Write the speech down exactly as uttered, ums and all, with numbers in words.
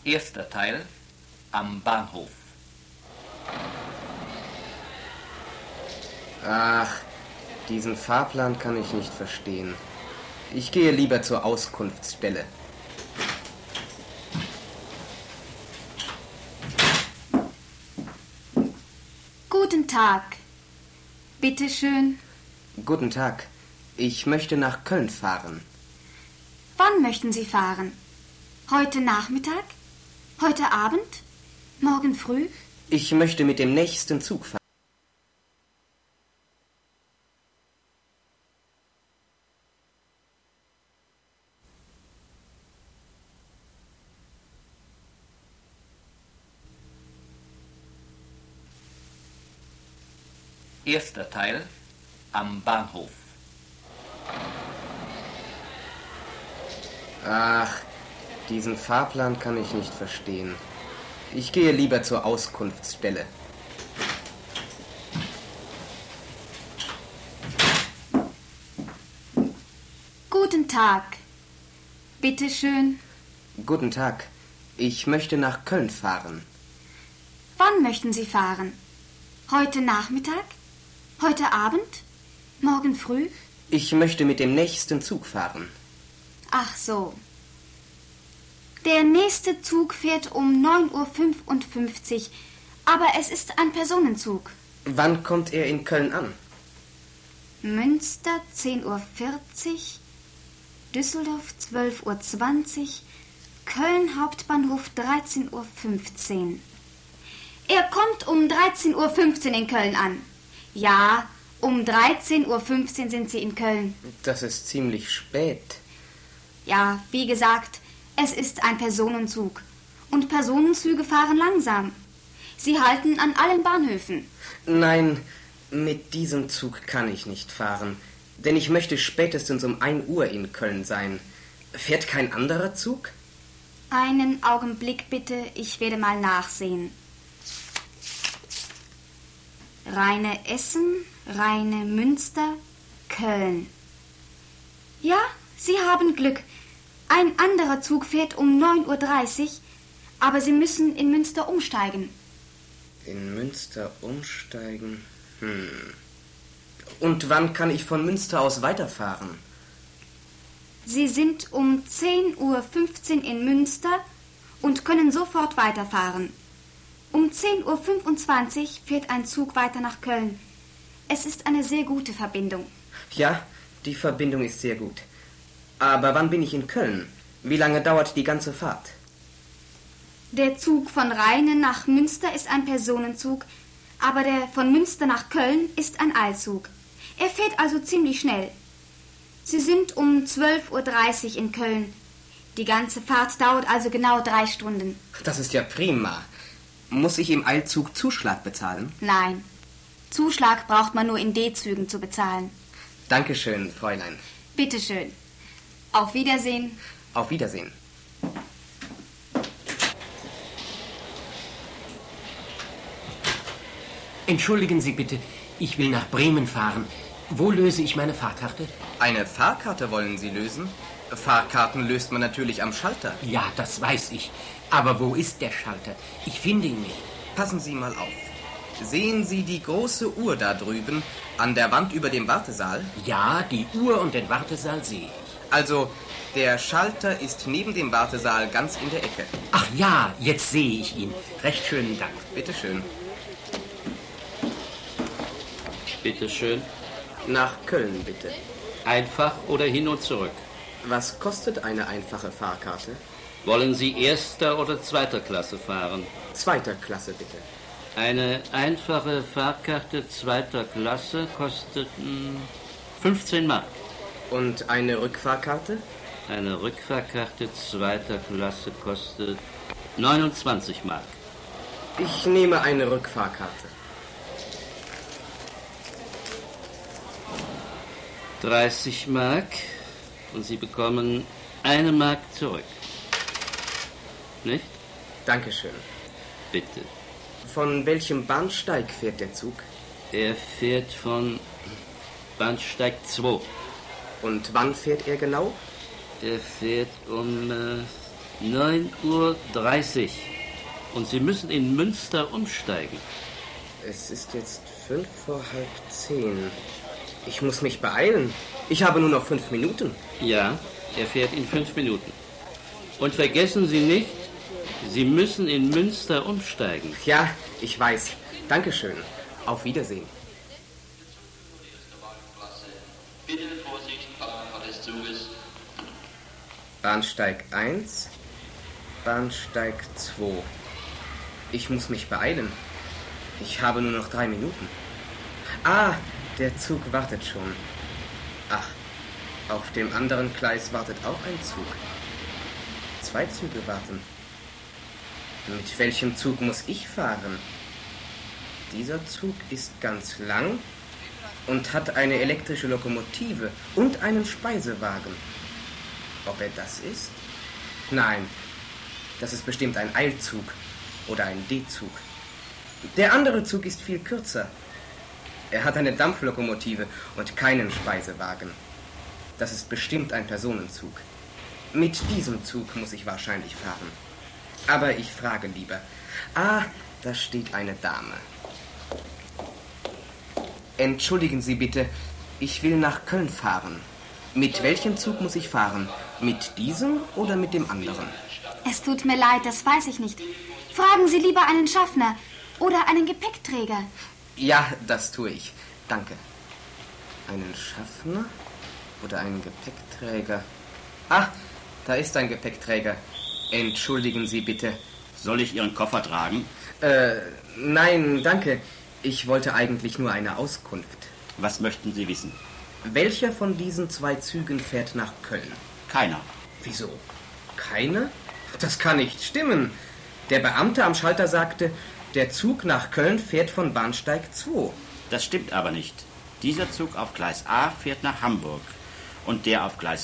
Erster Teil am Bahnhof. Ach, diesen Fahrplan kann ich nicht verstehen. Ich gehe lieber zur Auskunftsstelle. Guten Tag. Bitte schön. Guten Tag. Ich möchte nach Köln fahren. Wann möchten Sie fahren? Heute Nachmittag? Heute Abend? Morgen früh? Ich möchte mit dem nächsten Zug fahren. Erster Teil am Bahnhof. Ach, diesen Fahrplan kann ich nicht verstehen. Ich gehe lieber zur Auskunftsstelle. Guten Tag. Bitte schön. Guten Tag. Ich möchte nach Köln fahren. Wann möchten Sie fahren? Heute Nachmittag? Heute Abend? Morgen früh? Ich möchte mit dem nächsten Zug fahren. Ach so. Der nächste Zug fährt um neun Uhr fünfundfünfzig, aber es ist ein Personenzug. Wann kommt er in Köln an? Münster zehn Uhr vierzig, Düsseldorf zwölf Uhr zwanzig, Köln Hauptbahnhof dreizehn Uhr fünfzehn. Er kommt um dreizehn Uhr fünfzehn in Köln an. Ja, um dreizehn Uhr fünfzehn sind Sie in Köln. Das ist ziemlich spät. Ja, wie gesagt, es ist ein Personenzug. Und Personenzüge fahren langsam. Sie halten an allen Bahnhöfen. Nein, mit diesem Zug kann ich nicht fahren. Denn ich möchte spätestens um ein Uhr in Köln sein. Fährt kein anderer Zug? Einen Augenblick bitte, ich werde mal nachsehen. Rheine Essen, Rheine Münster, Köln. Ja, Sie haben Glück. Ein anderer Zug fährt um neun Uhr dreißig, aber Sie müssen in Münster umsteigen. In Münster umsteigen? Hm. Und wann kann ich von Münster aus weiterfahren? Sie sind um zehn Uhr fünfzehn in Münster und können sofort weiterfahren. Um zehn Uhr fünfundzwanzig fährt ein Zug weiter nach Köln. Es ist eine sehr gute Verbindung. Ja, die Verbindung ist sehr gut. Aber wann bin ich in Köln? Wie lange dauert die ganze Fahrt? Der Zug von Rheine nach Münster ist ein Personenzug, aber der von Münster nach Köln ist ein Eilzug. Er fährt also ziemlich schnell. Sie sind um zwölf Uhr dreißig in Köln. Die ganze Fahrt dauert also genau drei Stunden. Das ist ja prima. Muss ich im Eilzug Zuschlag bezahlen? Nein. Zuschlag braucht man nur in D-Zügen zu bezahlen. Dankeschön, Fräulein. Bitte schön. Auf Wiedersehen. Auf Wiedersehen. Entschuldigen Sie bitte, ich will nach Bremen fahren. Wo löse ich meine Fahrkarte? Eine Fahrkarte wollen Sie lösen? Fahrkarten löst man natürlich am Schalter. Ja, das weiß ich. Aber wo ist der Schalter? Ich finde ihn nicht. Passen Sie mal auf. Sehen Sie die große Uhr da drüben an der Wand über dem Wartesaal? Ja, die Uhr und den Wartesaal sehe ich. Also, der Schalter ist neben dem Wartesaal ganz in der Ecke. Ach ja, jetzt sehe ich ihn. Recht schönen Dank. Bitte schön. Bitte schön. Nach Köln, bitte. Einfach oder hin und zurück? Was kostet eine einfache Fahrkarte? Wollen Sie erster oder zweiter Klasse fahren? Zweiter Klasse, bitte. Eine einfache Fahrkarte zweiter Klasse kostet hm, fünfzehn Mark. Und eine Rückfahrkarte? Eine Rückfahrkarte zweiter Klasse kostet neunundzwanzig Mark. Ich nehme eine Rückfahrkarte. dreißig Mark und Sie bekommen eine Mark zurück. Nicht? Dankeschön. Bitte. Von welchem Bahnsteig fährt der Zug? Er fährt von Bahnsteig zwei. Und wann fährt er genau? Er fährt um äh, neun Uhr dreißig. Und Sie müssen in Münster umsteigen. Es ist jetzt fünf vor halb zehn. Ich muss mich beeilen. Ich habe nur noch fünf Minuten. Ja, er fährt in fünf Minuten. Und vergessen Sie nicht, Sie müssen in Münster umsteigen. Ja, ich weiß. Dankeschön. Auf Wiedersehen. Bitte Vorsicht, Fahrerfahrt des Zuges. Bahnsteig eins, Bahnsteig zwei. Ich muss mich beeilen. Ich habe nur noch drei Minuten. Ah, der Zug wartet schon. Ach, auf dem anderen Gleis wartet auch ein Zug. Zwei Züge warten. Mit welchem Zug muss ich fahren? Dieser Zug ist ganz lang und hat eine elektrische Lokomotive und einen Speisewagen. Ob er das ist? Nein, das ist bestimmt ein Eilzug oder ein D-Zug. Der andere Zug ist viel kürzer. Er hat eine Dampflokomotive und keinen Speisewagen. Das ist bestimmt ein Personenzug. Mit diesem Zug muss ich wahrscheinlich fahren. Aber ich frage lieber. Ah, da steht eine Dame. Entschuldigen Sie bitte, ich will nach Köln fahren. Mit welchem Zug muss ich fahren? Mit diesem oder mit dem anderen? Es tut mir leid, das weiß ich nicht. Fragen Sie lieber einen Schaffner oder einen Gepäckträger. Ja, das tue ich. Danke. Einen Schaffner oder einen Gepäckträger? Ah, da ist ein Gepäckträger. Entschuldigen Sie bitte. Soll ich Ihren Koffer tragen? Äh, nein, danke. Ich wollte eigentlich nur eine Auskunft. Was möchten Sie wissen? Welcher von diesen zwei Zügen fährt nach Köln? Keiner. Wieso? Keine? Das kann nicht stimmen. Der Beamte am Schalter sagte, der Zug nach Köln fährt von Bahnsteig zwei. Das stimmt aber nicht. Dieser Zug auf Gleis A fährt nach Hamburg und der auf Gleis